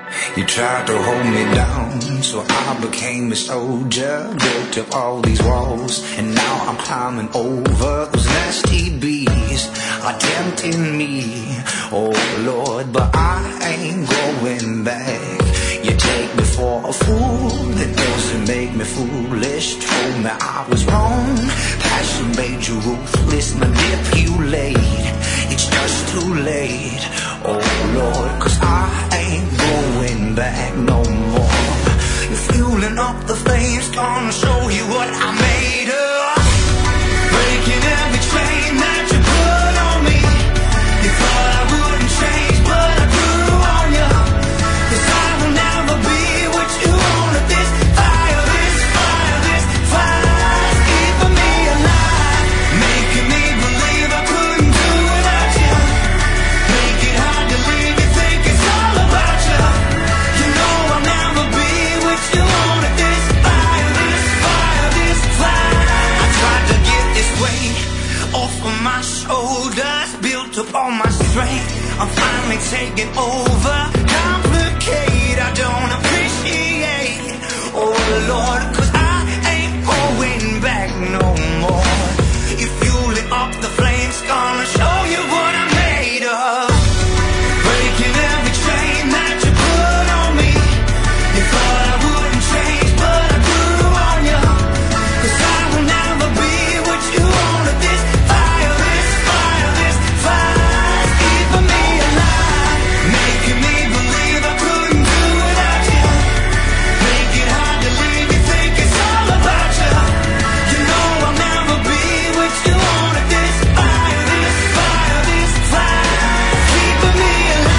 You tried to hold me down, so I became a soldier. Built up all these walls, and now I'm climbing over. Those nasty bees are tempting me, oh Lord, but I ain't going back. You take me for a fool, that doesn't make me foolish. Told me I was wrong, passion made you ruthless. Manipulate, it's just too late, oh Lord, 'cause I ain't going back no more. You're fueling up the flames, gonna show you what I made of. Breaking every chain that you put on me. You thought I wouldn't change, but I grew on you. 'Cause I will never be what you wanted. This fire, this fire, this fire's keeping me alive, making me believe I couldn't do without you. Make it hard to leave, you think it's all about you. You know I'll never be what you wanted. This fire, this fire, this fire. I tried to get this weight off of my shoulders, built up all my strength. I'm finally taking over. Complicate, I don't appreciate, oh Lord, 'cause I ain't going back no more. You're fueling up the flames, gonna show you what I'm made of. Breaking every chain that you put on me. You thought I wouldn't change, but I grew on you. 'Cause I will never be what you wanted. This fire, this fire, this fire's keeping me alive, making me believe I couldn't do without you. Make it hard to leave, you think it's all about you. You know I'll never be what you wanted. This fire, this fire, this fire's keeping me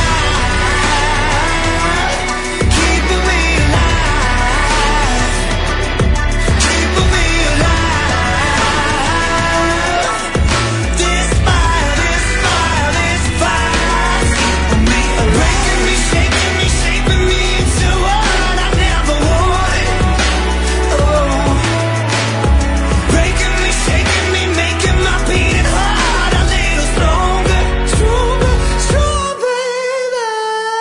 alive, keeping me alive, keeping me alive. This fire, this fire, this fire's keeping me alive, breaking me, shaking me, shaping me into what I never wanted. Oh, breaking me, shaking me, making my beating heart a little stronger, stronger, stronger, baby.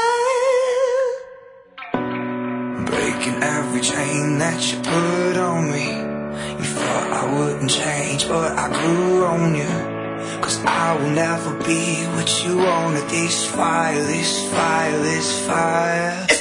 Breaking every chain that you put on me. You thought I wouldn't change, but I grew on you. 'Cause I will never be what you wanted. This fire, this fire, this fire.